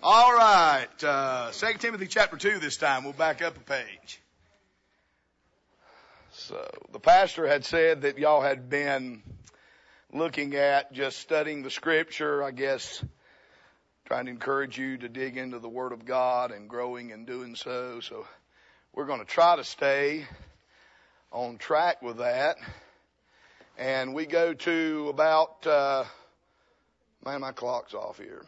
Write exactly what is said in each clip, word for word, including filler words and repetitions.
All right, uh, Second Timothy chapter two this time. We'll back up a page. So, the pastor had said that y'all had been looking at just studying the Scripture, I guess, trying to encourage you to dig into the Word of God and growing and doing so. So, we're going to try to stay on track with that. And we go to about, uh, man, my clock's off here.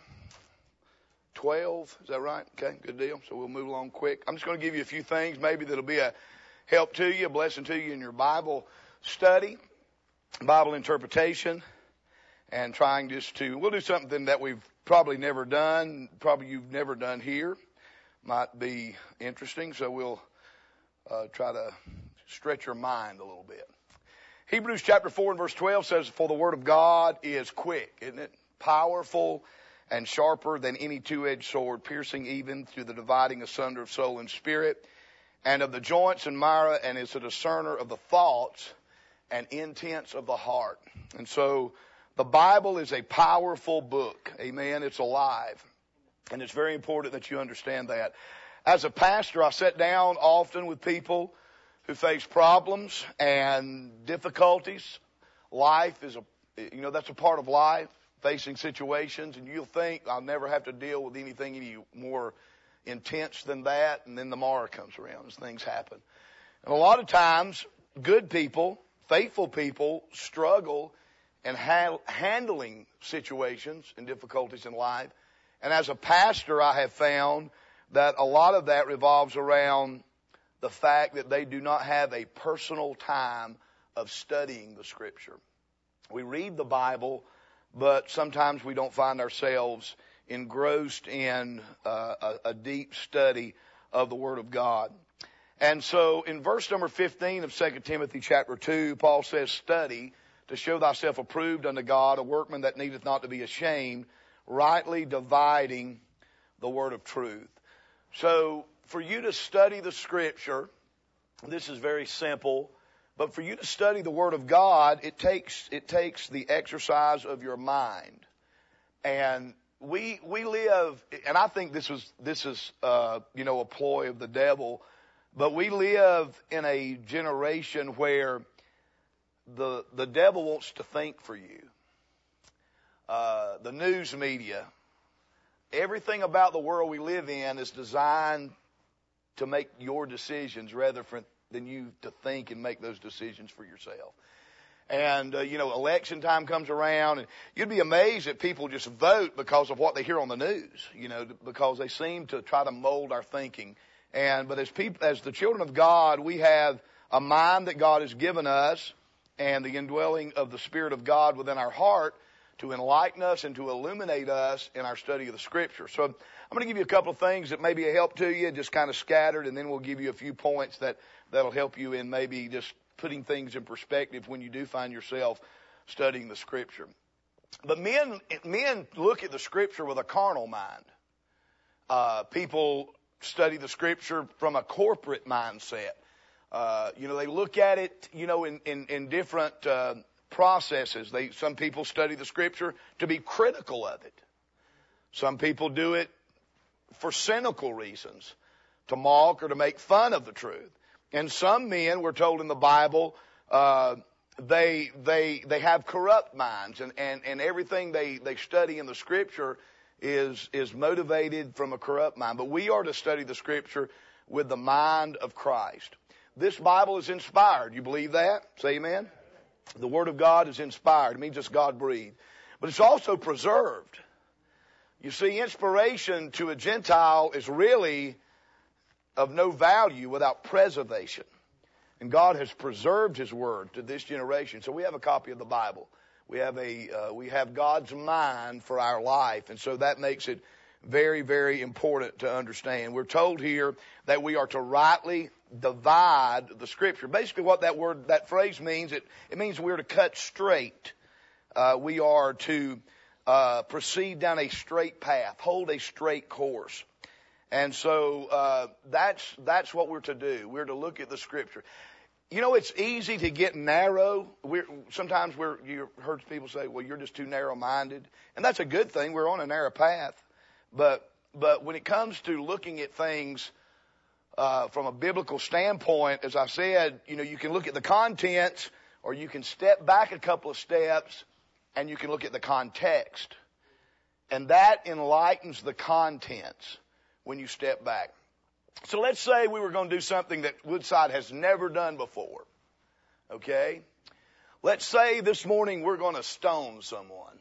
twelve, is that right? Okay, good deal. So we'll move along quick. I'm just going to give you a few things maybe that'll be a help to you, a blessing to you in your Bible study, Bible interpretation, and trying just to, we'll do something that we've probably never done, probably you've never done here. Might be interesting, so we'll uh, try to stretch your mind a little bit. Hebrews chapter four and verse twelve says, "For the word of God is quick," isn't it? Powerful and sharper than any two-edged sword, piercing even to the dividing asunder of soul and spirit, and of the joints and marrow, and is a discerner of the thoughts and intents of the heart. And so the Bible is a powerful book. Amen. It's alive. And it's very important that you understand that. As a pastor, I sit down often with people who face problems and difficulties. Life is a, you know, that's a part of life. Facing situations, and you'll think, I'll never have to deal with anything any more intense than that, and then tomorrow comes around as things happen. And a lot of times, good people, faithful people, struggle in ha- handling situations and difficulties in life. And as a pastor, I have found that a lot of that revolves around the fact that they do not have a personal time of studying the Scripture. We read the Bible, but sometimes we don't find ourselves engrossed in uh, a, a deep study of the Word of God. And so in verse number fifteen of Second Timothy chapter two, Paul says, "Study to show thyself approved unto God, a workman that needeth not to be ashamed, rightly dividing the word of truth." So for you to study the Scripture, this is very simple. But for you to study the Word of God, it takes it takes the exercise of your mind. And we we live, and I think this was this is uh, you know a ploy of the devil, but we live in a generation where the the devil wants to think for you. Uh, the news media, everything about the world we live in is designed to make your decisions rather than than you to think and make those decisions for yourself. And, uh, you know, election time comes around, and you'd be amazed that people just vote because of what they hear on the news, you know, because they seem to try to mold our thinking. And, but as people, as the children of God, we have a mind that God has given us and the indwelling of the Spirit of God within our heart to enlighten us and to illuminate us in our study of the Scripture. So I'm going to give you a couple of things that may be a help to you, just kind of scattered, and then we'll give you a few points that that'll help you in maybe just putting things in perspective when you do find yourself studying the Scripture. But men, men look at the Scripture with a carnal mind. Uh, people study the Scripture from a corporate mindset. Uh, you know, they look at it, you know, in, in, in different, uh, processes. They, some people study the Scripture to be critical of it. Some people do it for cynical reasons, to mock or to make fun of the truth. And some men, we're told in the Bible, uh, they, they, they have corrupt minds, and, and, and everything they, they study in the Scripture is, is motivated from a corrupt mind. But we are to study the Scripture with the mind of Christ. This Bible is inspired. You believe that? Say amen. The Word of God is inspired. It means it's God-breathed. But it's also preserved. You see, inspiration to a Gentile is really of no value without preservation. And God has preserved His Word to this generation. So we have a copy of the Bible. We have a uh, we have God's mind for our life. And so that makes it very, very important to understand. We're told here that we are to rightly divide the Scripture. Basically what that word, that phrase means, it, it means we're to cut straight. Uh, we are to uh, proceed down a straight path, hold a straight course. And so uh, that's that's what we're to do. We're to look at the Scripture. You know, it's easy to get narrow. We're, sometimes we're, you heard people say, well, you're just too narrow-minded. And that's a good thing. We're on a narrow path. But but when it comes to looking at things uh, from a biblical standpoint, as I said, you know, you can look at the contents, or you can step back a couple of steps, and you can look at the context. And that enlightens the contents when you step back. So let's say we were going to do something that Woodside has never done before. Okay? Let's say this morning we're going to stone someone.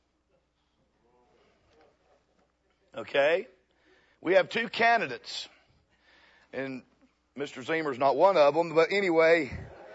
Okay? We have two candidates. And Mister Zemer's not one of them, but anyway,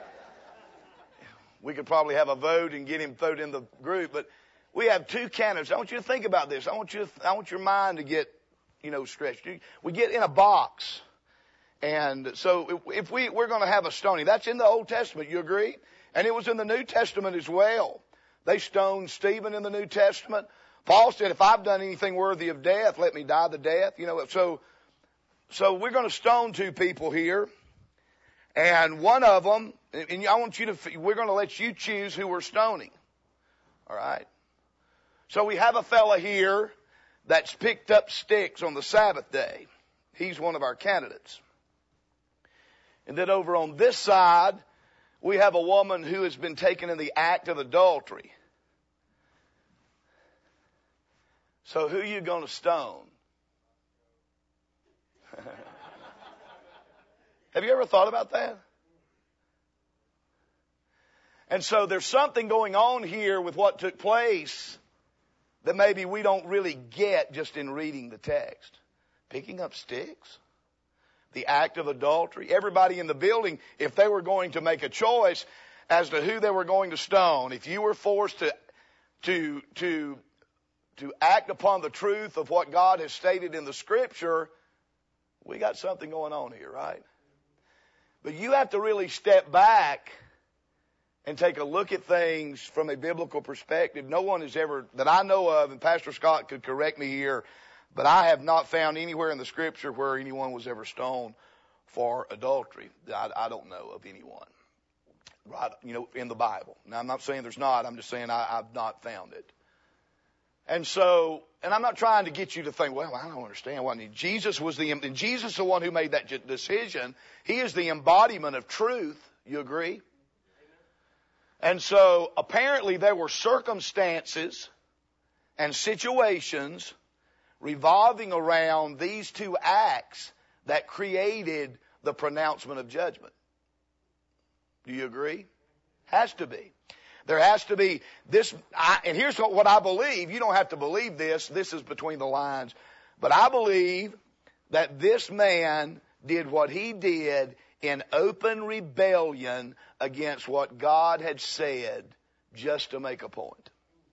we could probably have a vote and get him voted in the group, but we have two candidates. I want you to think about this. I want you to, I want your mind to get, you know, stretched. We get in a box. And so if we, we're going to have a stoning, that's in the Old Testament, you agree? And it was in the New Testament as well. They stoned Stephen in the New Testament. Paul said, if I've done anything worthy of death, let me die the death. You know, so, so we're going to stone two people here. And one of them, and I want you to, we're going to let you choose who we're stoning. All right? So we have a fella here that's picked up sticks on the Sabbath day. He's one of our candidates. And then over on this side, we have a woman who has been taken in the act of adultery. So who are you going to stone? Have you ever thought about that? And so there's something going on here with what took place that maybe we don't really get just in reading the text. Picking up sticks, the act of adultery. Everybody in the building, if they were going to make a choice as to who they were going to stone, if you were forced to, to, to, to act upon the truth of what God has stated in the Scripture, we got something going on here, right? But you have to really step back and take a look at things from a biblical perspective. No one has ever, that I know of, and Pastor Scott could correct me here, but I have not found anywhere in the Scripture where anyone was ever stoned for adultery. I, I don't know of anyone, right? You know, in the Bible. Now, I'm not saying there's not. I'm just saying I, I've not found it. And so, and I'm not trying to get you to think, well, I don't understand why. Jesus was the, and Jesus is the one who made that decision. He is the embodiment of truth. You agree? And so, apparently there were circumstances and situations revolving around these two acts that created the pronouncement of judgment. Do you agree? Has to be. There has to be this, I, and here's what, what I believe. You don't have to believe this. This is between the lines. But I believe that this man did what he did in open rebellion against what God had said just to make a point.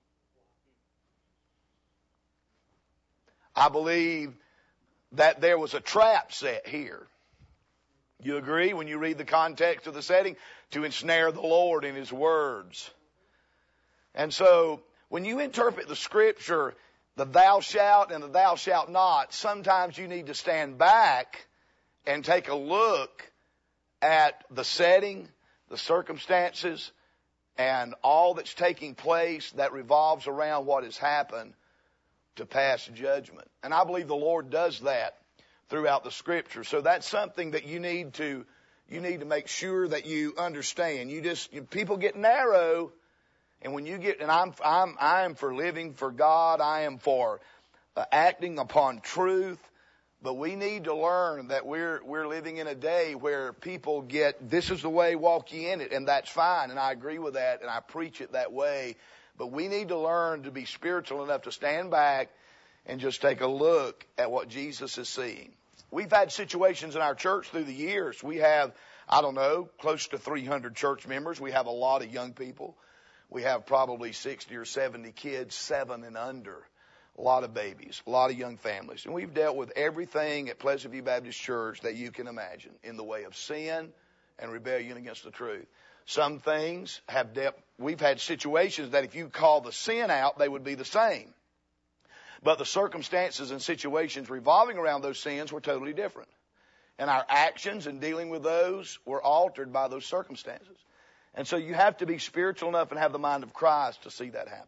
I believe that there was a trap set here. You agree when you read the context of the setting? To ensnare the Lord in His words. And so, when you interpret the Scripture, the thou shalt and the thou shalt not, sometimes you need to stand back and take a look at the setting, the circumstances, and all that's taking place that revolves around what has happened to pass judgment. And I believe the Lord does that throughout the Scripture. So that's something that you need to, you need to make sure that you understand. You just, you, people get narrow. And when you get, and I'm, I'm, I am for living for God. I am for uh, acting upon truth. But we need to learn that we're, we're living in a day where people get, this is the way, walk ye in it. And that's fine. And I agree with that. And I preach it that way. But we need to learn to be spiritual enough to stand back and just take a look at what Jesus is seeing. We've had situations in our church through the years. We have, I don't know, close to three hundred church members. We have a lot of young people. We have probably sixty or seventy kids, seven and under. A lot of babies, a lot of young families. And we've dealt with everything at Pleasant View Baptist Church that you can imagine in the way of sin and rebellion against the truth. Some things have dealt, we've had situations that if you call the sin out, they would be the same. But the circumstances and situations revolving around those sins were totally different. And our actions in dealing with those were altered by those circumstances. And so you have to be spiritual enough and have the mind of Christ to see that happen.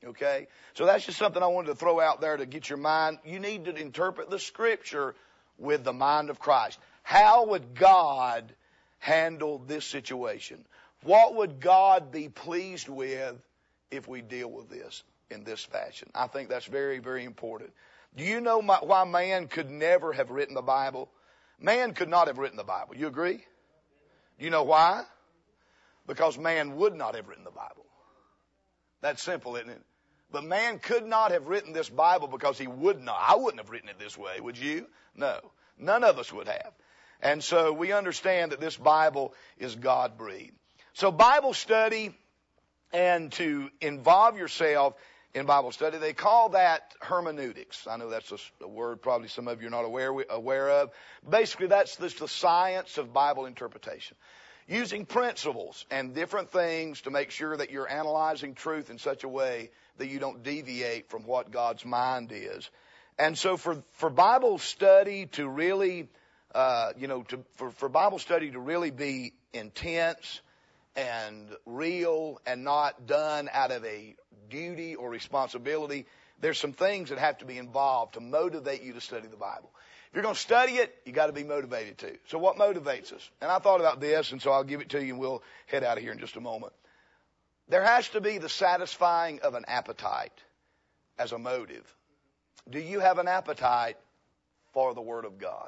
Okay? So that's just something I wanted to throw out there to get your mind. You need to interpret the Scripture with the mind of Christ. How would God handle this situation? What would God be pleased with if we deal with this in this fashion? I think that's very, very important. Do you know my, why man could never have written the Bible? Man could not have written the Bible. You agree? Do you know why? Because man would not have written the Bible. That's simple, isn't it? But man could not have written this Bible because he would not. I wouldn't have written it this way, would you? No. None of us would have. And so we understand that this Bible is God-breathed. So Bible study and to involve yourself in Bible study, they call that hermeneutics. I know that's a, a word probably some of you are not aware, aware of. Basically, that's the, the science of Bible interpretation. Using principles and different things to make sure that you're analyzing truth in such a way that you don't deviate from what God's mind is. And so for, for Bible study to really, uh, you know, to, for, for Bible study to really be intense and real and not done out of a duty or responsibility, there's some things that have to be involved to motivate you to study the Bible. If you're going to study it, you got to be motivated too. So what motivates us? And I thought about this, and so I'll give it to you, and we'll head out of here in just a moment. There has to be the satisfying of an appetite as a motive. Do you have an appetite for the Word of God?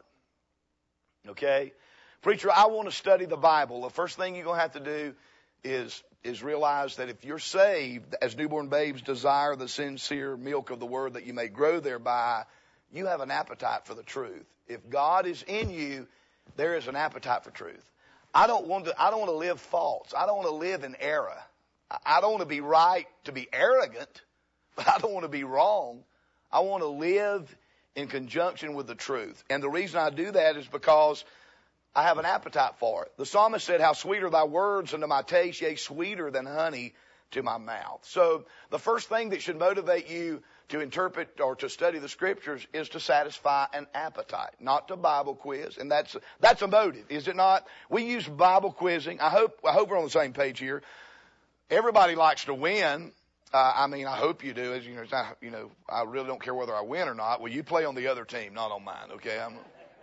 Okay? Preacher, I want to study the Bible. The first thing you're going to have to do is, is realize that if you're saved, as newborn babes desire the sincere milk of the Word that you may grow thereby, you have an appetite for the truth. If God is in you, there is an appetite for truth. I don't want to, I don't want to live false. I don't want to live in error. I don't want to be right to be arrogant, but I don't want to be wrong. I want to live in conjunction with the truth. And the reason I do that is because I have an appetite for it. The psalmist said, how sweet are thy words unto my taste, yea, sweeter than honey to my mouth. So the first thing that should motivate you to interpret or to study the Scriptures is to satisfy an appetite, not to Bible quiz. And that's, that's a motive, is it not? We use Bible quizzing. I hope, I hope we're on the same page here. Everybody likes to win. Uh, I mean, I hope you do. As you know, I, you know, I really don't care whether I win or not. Well, you play on the other team, not on mine. Okay, I'm,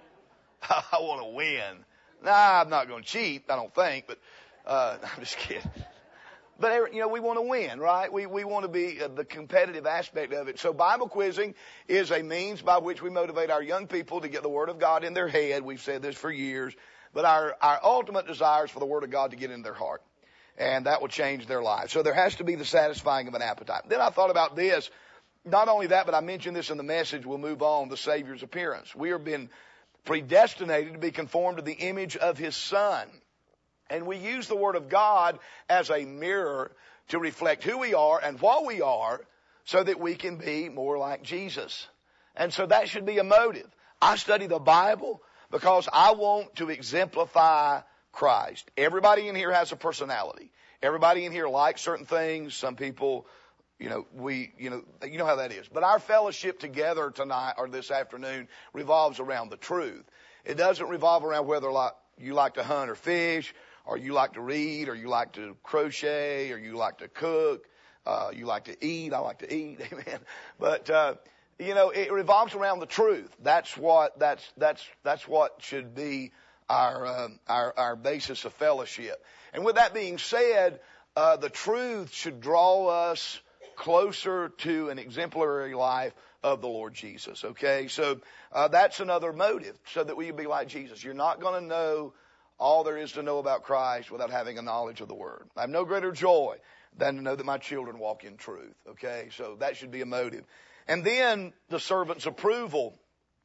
I want to win. Nah, I'm not going to cheat. I don't think, but uh, I'm just kidding. But you know, we want to win, right? We we want to be uh, the competitive aspect of it. So Bible quizzing is a means by which we motivate our young people to get the Word of God in their head. We've said this for years, but our our ultimate desire is for the Word of God to get in their heart. And that will change their lives. So there has to be the satisfying of an appetite. Then I thought about this. Not only that, but I mentioned this in the message. We'll move on. The Savior's appearance. We have been predestinated to be conformed to the image of His Son. And we use the Word of God as a mirror to reflect who we are and what we are so that we can be more like Jesus. And so that should be a motive. I study the Bible because I want to exemplify Christ. Everybody in here has a personality. Everybody in here likes certain things. Some people, you know, we, you know, you know how that is. But our fellowship together tonight or this afternoon revolves around the truth. It doesn't revolve around whether like you like to hunt or fish, or you like to read, or you like to crochet, or you like to cook, uh, you like to eat. I like to eat. Amen. But, uh, you know, it revolves around the truth. That's what, that's, that's, that's what should be Our, uh, our our basis of fellowship. And with that being said, uh, the truth should draw us closer to an exemplary life of the Lord Jesus. Okay, so uh, that's another motive, so that we can be like Jesus. You're not going to know all there is to know about Christ without having a knowledge of the Word. I have no greater joy than to know that my children walk in truth. Okay, so that should be a motive. And then the servant's approval.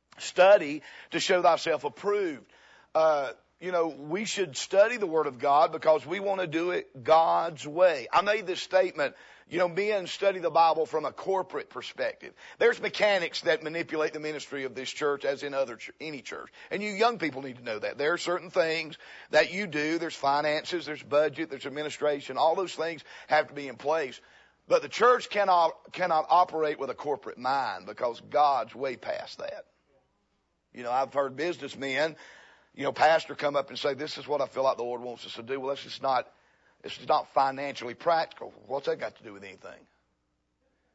Study to show thyself approved. Uh, you know, we should study the Word of God because we want to do it God's way. I made this statement, you know, men study the Bible from a corporate perspective. There's mechanics that manipulate the ministry of this church as in other ch- any church. And you young people need to know that. There are certain things that you do. There's finances, there's budget, there's administration. All those things have to be in place. But the church cannot, cannot operate with a corporate mind because God's way past that. You know, I've heard businessmen, you know, pastor come up and say, this is what I feel like the Lord wants us to do. Well, that's just not, it's not financially practical. What's that got to do with anything?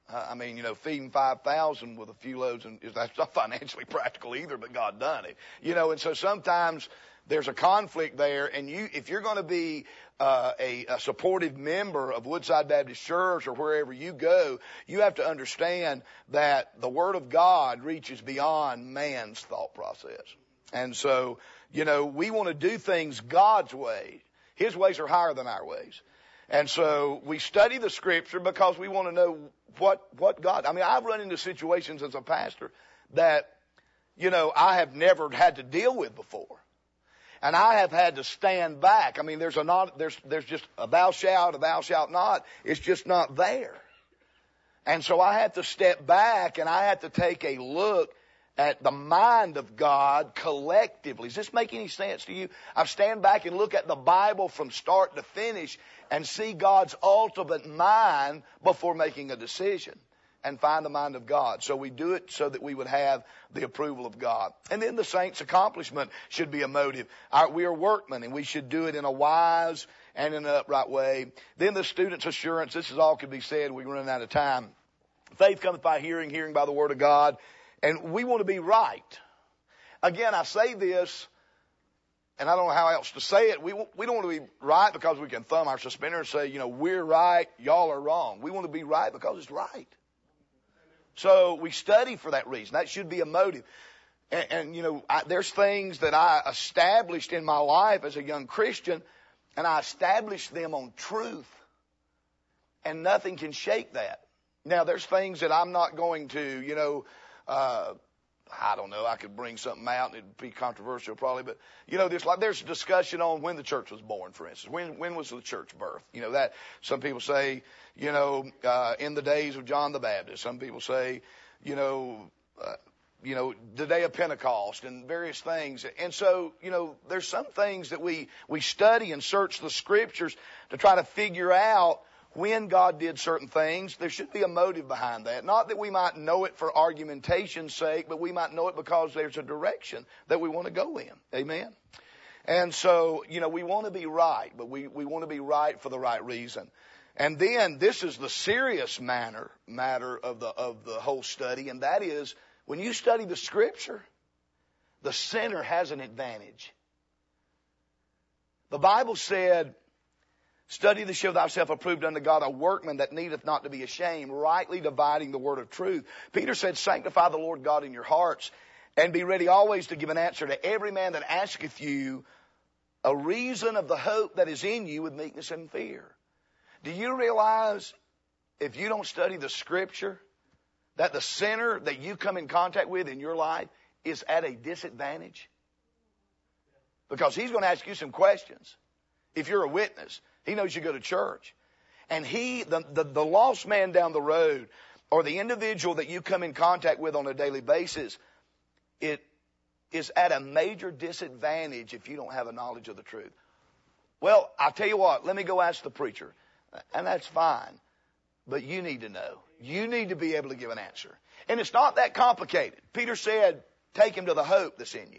I mean, you know, feeding five thousand with a few loaves, and that's not financially practical either, but God done it. You know, and so sometimes there's a conflict there, and you, if you're going to be uh, a, a supportive member of Woodside Baptist Church or wherever you go, you have to understand that the Word of God reaches beyond man's thought process. And so, you know, we want to do things God's way. His ways are higher than our ways. And so we study the Scripture because we want to know what, what God, I mean, I've run into situations as a pastor that, you know, I have never had to deal with before. And I have had to stand back. I mean, there's a not, there's, there's just a thou shalt, a thou shalt not. It's just not there. And so I have to step back and I have to take a look at the mind of God collectively. Does this make any sense to you? I stand back and look at the Bible from start to finish and see God's ultimate mind before making a decision and find the mind of God. So we do it so that we would have the approval of God. And then the saints' accomplishment should be a motive. Our, we are workmen, and we should do it in a wise and in an upright way. Then the student's assurance. This is all could be said. We're running out of time. Faith cometh by hearing, hearing by the word of God. And we want to be right. Again, I say this, and I don't know how else to say it. We we don't want to be right because we can thumb our suspender and say, you know, we're right, y'all are wrong. We want to be right because it's right. So we study for that reason. That should be a motive. And, and you know, I, there's things that I established in my life as a young Christian, and I established them on truth. And nothing can shake that. Now, there's things that I'm not going to, you know, uh, I don't know, I could bring something out and it'd be controversial probably, but, you know, there's like, there's discussion on when the church was born, for instance. When, when was the church birth? You know, that, some people say, you know, uh, in the days of John the Baptist. Some people say, you know, uh, you know, the day of Pentecost and various things. And so, you know, there's some things that we, we study and search the Scriptures to try to figure out when God did certain things. There should be a motive behind that. Not that we might know it for argumentation's sake, but we might know it because there's a direction that we want to go in. Amen? And so, you know, we want to be right, but we, we want to be right for the right reason. And then this is the serious matter, matter of the, of the whole study, and that is when you study the Scripture, the sinner has an advantage. The Bible said, study to show thyself approved unto God, a workman that needeth not to be ashamed, rightly dividing the word of truth. Peter said, sanctify the Lord God in your hearts, and be ready always to give an answer to every man that asketh you a reason of the hope that is in you with meekness and fear. Do you realize if you don't study the Scripture, that the sinner that you come in contact with in your life is at a disadvantage? Because he's going to ask you some questions. If you're a witness, he knows you go to church. And he, the, the, the lost man down the road, or the individual that you come in contact with on a daily basis, it is at a major disadvantage if you don't have a knowledge of the truth. Well, I'll tell you what, let me go ask the preacher. And that's fine. But you need to know. You need to be able to give an answer. And it's not that complicated. Peter said, take him to the hope that's in you.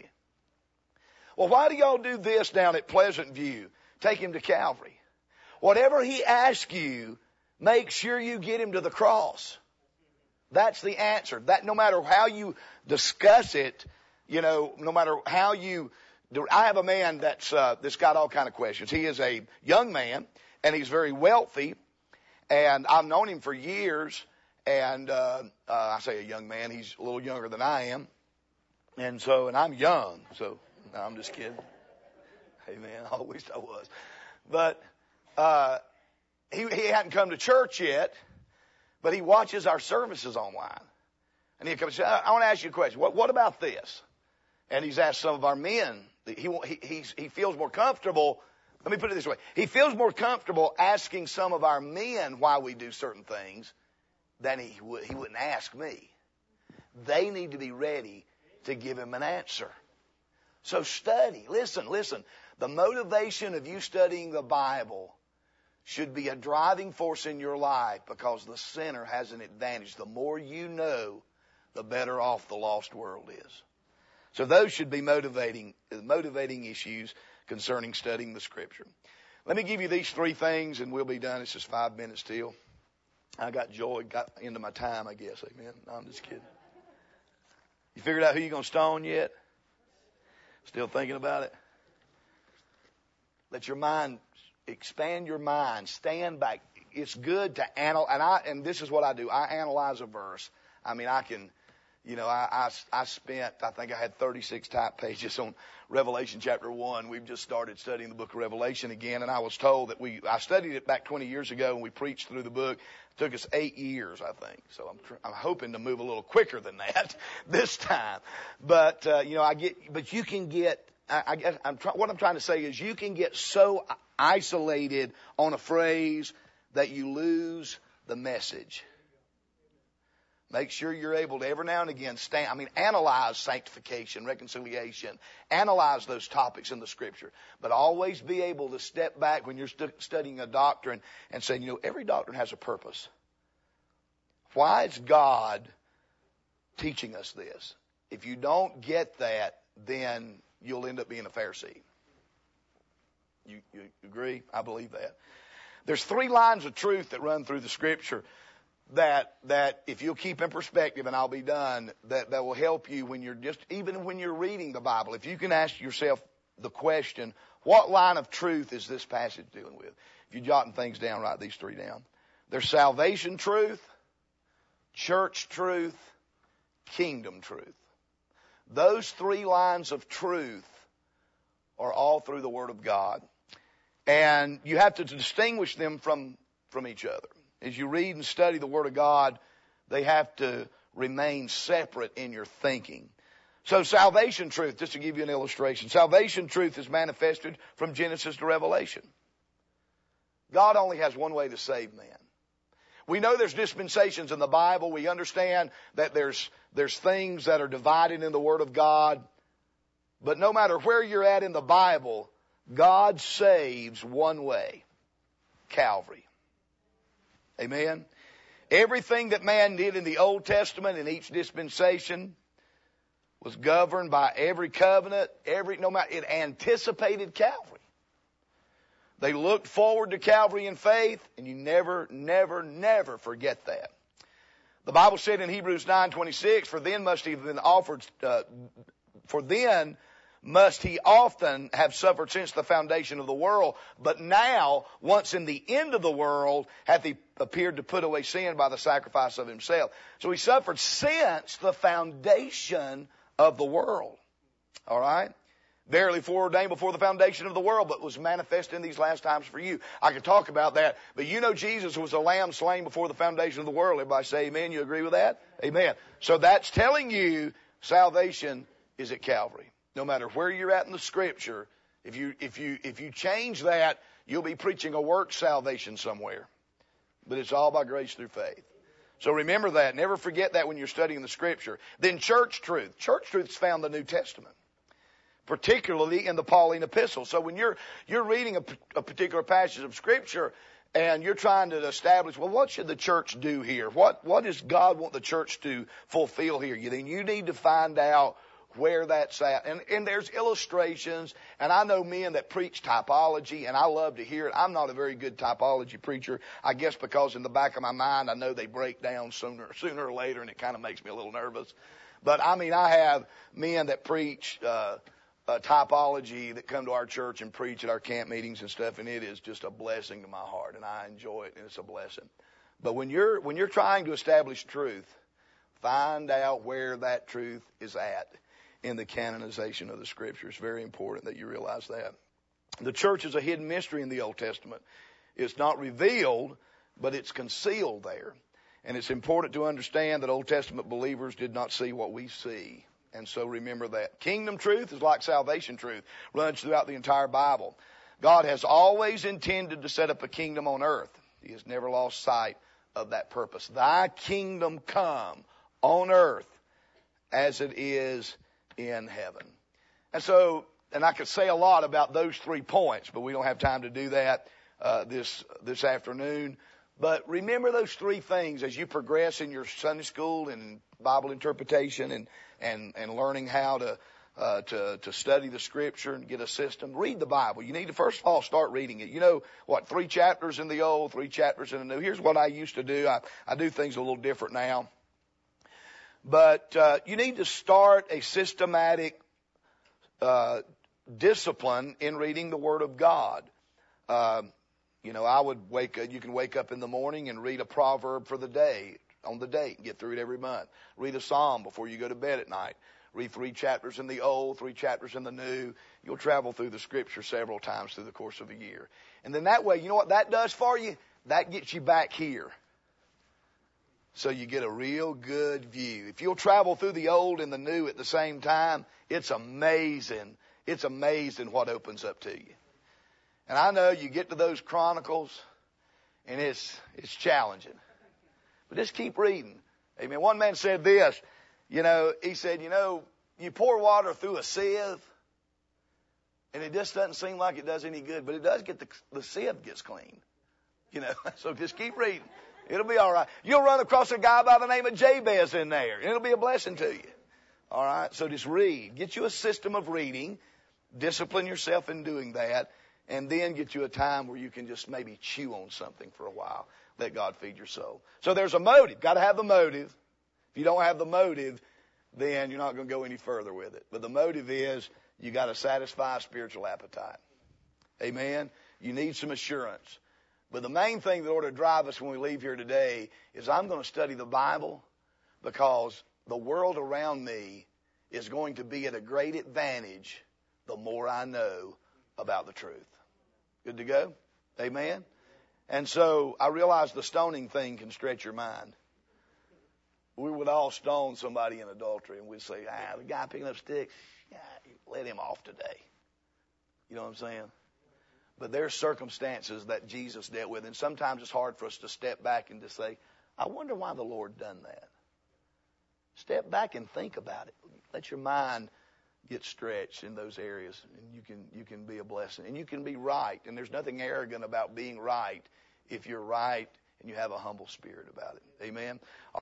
Well, why do y'all do this down at Pleasant View? Take him to Calvary. Whatever he asks you, make sure you get him to the cross. That's the answer. That no matter how you discuss it, you know, no matter how you do. I have a man that's, uh, that's got all kind of questions. He is a young man, and he's very wealthy, and I've known him for years, and, uh, uh, I say a young man, he's a little younger than I am, and so, and I'm young, so, no, I'm just kidding. Hey man, I wish I was. But, uh, he, he hadn't come to church yet, but he watches our services online. And he comes and says, I want to ask you a question. What, what about this? And he's asked some of our men. He, he, he's, he feels more comfortable. Let me put it this way. He feels more comfortable asking some of our men why we do certain things than he would, he wouldn't ask me. They need to be ready to give him an answer. So study. Listen, listen. The motivation of you studying the Bible should be a driving force in your life, because the sinner has an advantage. The more you know, the better off the lost world is. So those should be motivating, motivating issues concerning studying the Scripture. Let me give you these three things and we'll be done. It's just five minutes till. I got joy, got into my time, I guess. Amen. No, I'm just kidding. You figured out who you're going to stone yet? Still thinking about it? Let your mind, expand your mind, stand back. It's good to analyze, and I, and this is what I do. I analyze a verse. I mean, I can, you know, I, I, I spent, I think I had thirty-six type pages on Revelation chapter one. We've just started studying the book of Revelation again, and I was told that we, I studied it back twenty years ago, and we preached through the book. It took us eight years, I think. So I'm, tr- I'm hoping to move a little quicker than that this time. But, uh, you know, I get, but you can get, I, I guess I'm try, what I'm trying to say is you can get so isolated on a phrase that you lose the message. Make sure you're able to every now and again stand, I mean, analyze sanctification, reconciliation, analyze those topics in the Scripture, but always be able to step back when you're stu- studying a doctrine and saying, you know, every doctrine has a purpose. Why is God teaching us this? If you don't get that, then you'll end up being a Pharisee. You, you agree? I believe that. There's three lines of truth that run through the Scripture that, that if you'll keep in perspective, and I'll be done, that, that will help you when you're just, even when you're reading the Bible. If you can ask yourself the question, what line of truth is this passage dealing with? If you're jotting things down, write these three down. There's salvation truth, church truth, kingdom truth. Those three lines of truth are all through the Word of God. And you have to distinguish them from, from each other. As you read and study the Word of God, they have to remain separate in your thinking. So salvation truth, just to give you an illustration, salvation truth is manifested from Genesis to Revelation. God only has one way to save man. We know there's dispensations in the Bible. We understand that there's, there's things that are divided in the Word of God. But no matter where you're at in the Bible, God saves one way, Calvary. Amen. Everything that man did in the Old Testament in each dispensation was governed by every covenant, every, no matter, it anticipated Calvary. They looked forward to Calvary in faith, and you never, never, never forget that. The Bible said in Hebrews nine twenty-six, for then must he have been offered, uh, for then must he often have suffered since the foundation of the world. But now, once in the end of the world, hath he appeared to put away sin by the sacrifice of himself. So he suffered since the foundation of the world. All right? Verily foreordained before the foundation of the world, but was manifest in these last times for you. I could talk about that, but you know Jesus was a lamb slain before the foundation of the world. Everybody say amen. You agree with that? Amen. So that's telling you salvation is at Calvary. No matter where you're at in the Scripture, if you, if you, if you change that, you'll be preaching a work salvation somewhere. But it's all by grace through faith. So remember that. Never forget that when you're studying the Scripture. Then church truth. Church truth is found in the New Testament, particularly in the Pauline epistles. So when you're, you're reading a, a particular passage of Scripture and you're trying to establish, well, what should the church do here? What, what does God want the church to fulfill here? Then you need to find out where that's at. And, and there's illustrations, and I know men that preach typology, and I love to hear it. I'm not a very good typology preacher, I guess because in the back of my mind, I know they break down sooner, sooner or later, and it kind of makes me a little nervous. But, I mean, I have men that preach uh, uh, typology that come to our church and preach at our camp meetings and stuff, and it is just a blessing to my heart, and I enjoy it, and it's a blessing. But when you're when you're trying to establish truth, find out where that truth is at in the canonization of the Scripture. It's very important that you realize that. The church is a hidden mystery in the Old Testament. It's not revealed, but it's concealed there. And it's important to understand that Old Testament believers did not see what we see. And so remember that. Kingdom truth is like salvation truth. Runs throughout the entire Bible. God has always intended to set up a kingdom on earth. He has never lost sight of that purpose. Thy kingdom come on earth as it is in heaven. And so, and I could say a lot about those three points, but we don't have time to do that uh, this this afternoon. But remember those three things as you progress in your Sunday school and Bible interpretation and and and learning how to uh, to, to study the Scripture and get a system, read the Bible. You need to first of all start reading it. You know what, three chapters in the Old, three chapters in the New. Here's what I used to do. I, I do things a little different now. But uh, you need to start a systematic uh, discipline in reading the Word of God. Uh, you know, I would wake up, you can wake up in the morning and read a proverb for the day, on the date, and get through it every month. Read a psalm before you go to bed at night. Read three chapters in the Old, three chapters in the New. You'll travel through the Scripture several times through the course of a year. And then that way, you know what that does for you? That gets you back here. So you get a real good view. If you'll travel through the Old and the New at the same time, it's amazing. It's amazing what opens up to you. And I know you get to those Chronicles, and it's it's challenging. But just keep reading. Amen. One man said this. You know, he said, you know, you pour water through a sieve, and it just doesn't seem like it does any good, but it does get the, the sieve gets clean. You know, so just keep reading. It'll be all right. You'll run across a guy by the name of Jabez in there, and it'll be a blessing to you. All right, so just read. Get you a system of reading. Discipline yourself in doing that, and then get you a time where you can just maybe chew on something for a while. Let God feed your soul. So there's a motive. Got to have the motive. If you don't have the motive, then you're not going to go any further with it. But the motive is you got to satisfy a spiritual appetite. Amen? You need some assurance. But the main thing that ought to drive us when we leave here today is I'm going to study the Bible because the world around me is going to be at a great advantage the more I know about the truth. Good to go? Amen? And so I realize the stoning thing can stretch your mind. We would all stone somebody in adultery, and we'd say, ah, the guy picking up sticks, yeah, let him off today. You know what I'm saying? But there's circumstances that Jesus dealt with, and sometimes it's hard for us to step back and to say, I wonder why the Lord done that. Step back and think about it. Let your mind get stretched in those areas, and you can you can be a blessing. And you can be right, and there's nothing arrogant about being right if you're right and you have a humble spirit about it. Amen.